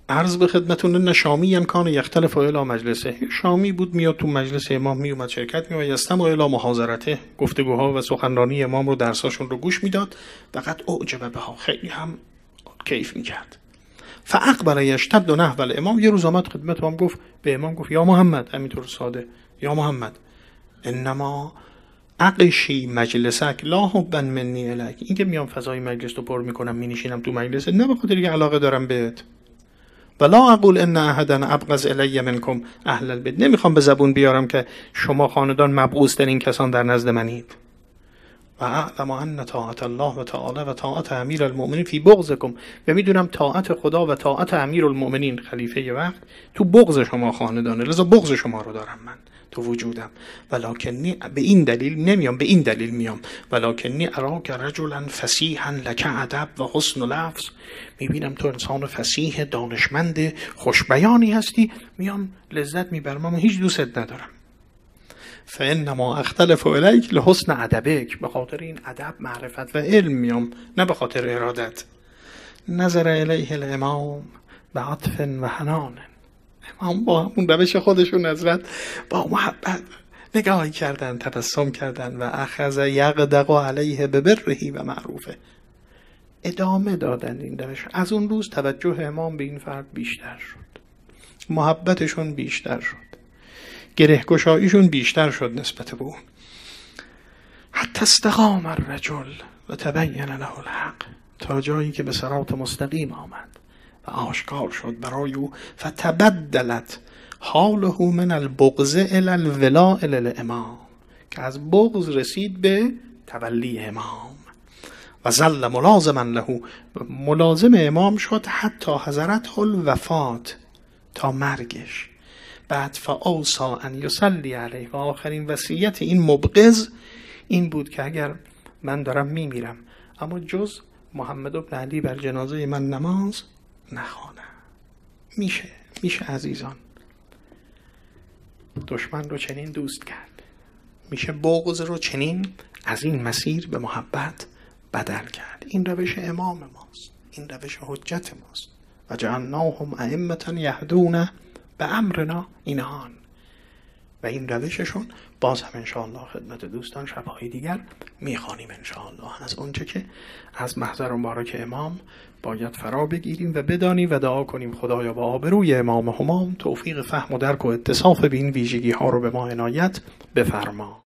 عرض به خدمتون ان شامی امکان یختلف الی مجلسه، شامی بود میاد تو مجلس امام میومد شرکت میومد، یستمع الی محاضرته، گفتگوها و سخنرانی امام رو درساشون رو گوش میداد، فقط اعجب بها، خیلی هم کیف میکرد. فاقبل یشتد نحو الامام، یه روز آمد خدمت امام گفت، به امام گفت یا محمد، همینطور ساده، یا محمد انما عقشی مجلسک لا حبا منی الیک، این که میام فضای مجلس رو پر میکنم مینشینم تو مجلس نه به خاطر که علاقه دارم بهت، ولا اقول ان احدا ابغض الی منکم اهل البیت، نمیخوام به زبون بیارم که شما خاندان مبغوض ترین کسان در نزد منید. و اعلم ان طاعت الله و تعالی و طاعت امیر المؤمنین فی بغضکم، و میدونم طاعت خدا و طاعت امیر المؤمنین خلیفه وقت تو بغض شما خاندانه، لذا بغض شما رو دارم من تو وجودم. ولکنی، به این دلیل نمیام، به این دلیل میام، ولکنی اراک رجلا فصیحا لک ادب و حسن لفظ، میبینم تو انسان فصیح دانشمند خوشبیانی هستی، میام لذت میبرم اما هیچ دوستت ندارم. فانما اختلف الیک لحسن ادبک، به خاطر این ادب معرفت و علم میام، نه به خاطر ارادت. نظر الیه الامام بعطف و حنان، امام با همون روش خودشون حضرت با محبت نگاهی کردن، تبسم کردن و اخذ یقدق علیه ببرهی و معروفه، ادامه دادن این روش. از اون روز توجه امام به این فرد بیشتر شد، محبتشون بیشتر شد، گرهگشاییشون بیشتر شد نسبت به اون، حتی استقام الرجل و تبین له الحق، تا جایی که به صراط مستقیم آمد و آشکار شد برای او. فتبدلت حاله من البغض الی الولاء للامام، که از بغض رسید به تولی امام. و ظل ملازما له، ملازم امام شد حتی حضرت الوفات، تا مرگش. بعد فاوصا ان یصلی علیه، و آخرین وصیت این مبغض این بود که اگر من دارم میمیرم اما جز محمد بن علی بر جنازه من نماز نخوانم. میشه عزیزان دشمن رو چنین دوست کرد، میشه بغض رو چنین از این مسیر به محبت بدل کرد. این روش امام ماست، این روش حجت ماست. و جعلناهم ائمة یهدون بامرنا، اینان و این روششون باز هم انشاءالله خدمت دوستان شبهای دیگر میخوانیم انشاءالله از اونچه که از محضر مبارک امام باید فرا بگیریم و بدانیم و دعا کنیم خدایا با آبروی امام همام توفیق فهم و درک و اتصاف به این ویژگی ها رو به ما عنایت بفرما.